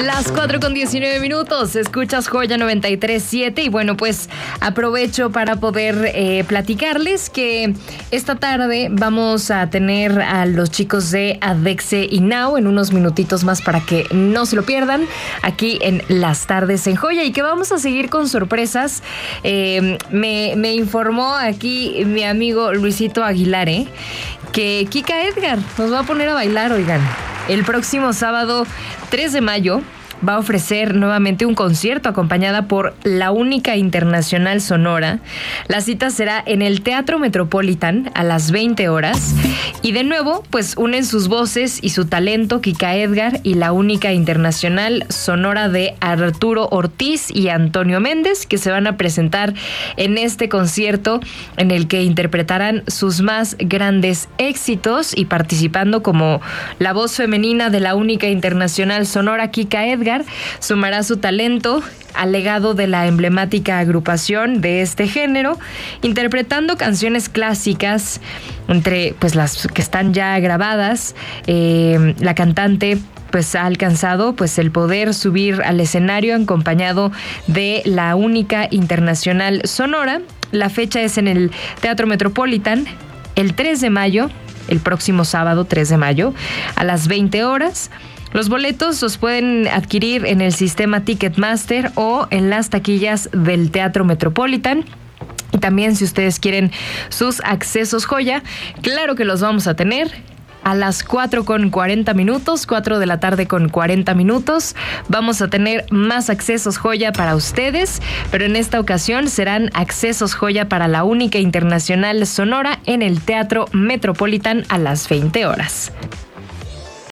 Las 4:19. Escuchas Joya 93.7 y bueno, pues aprovecho para poder platicarles que esta tarde vamos a tener a los chicos de Adexe y Now en unos minutitos más para que no se lo pierdan aquí en Las Tardes en Joya y que vamos a seguir con sorpresas. Me informó aquí mi amigo Luisito Aguilar, que Kika Edgar nos va a poner a bailar, oigan. El próximo sábado 3 de mayo va a ofrecer nuevamente un concierto acompañada por La Única Internacional Sonora. La cita será en el Teatro Metropolitan a las 20 horas. Y de nuevo, pues unen sus voces y su talento Kika Edgar y La Única Internacional Sonora de Arturo Ortiz y Antonio Méndez, que se van a presentar en este concierto en el que interpretarán sus más grandes éxitos y participando como la voz femenina de La Única Internacional Sonora, Kika Edgar, sumará su talento al legado de la emblemática agrupación de este género, interpretando canciones clásicas, entre pues las que están ya grabadas. La cantante pues ha alcanzado pues el poder subir al escenario acompañado de La Única Internacional Sonora. La fecha es en el Teatro Metropolitan el 3 de mayo, el próximo sábado 3 de mayo, a las 20 horas. Los boletos los pueden adquirir en el sistema Ticketmaster o en las taquillas del Teatro Metropolitan. Y también si ustedes quieren sus accesos Joya, claro que los vamos a tener. A las 4:40, 4 de la tarde con 40 minutos, vamos a tener más accesos Joya para ustedes, pero en esta ocasión serán accesos Joya para La Única Internacional Sonora en el Teatro Metropolitan a las 20 horas.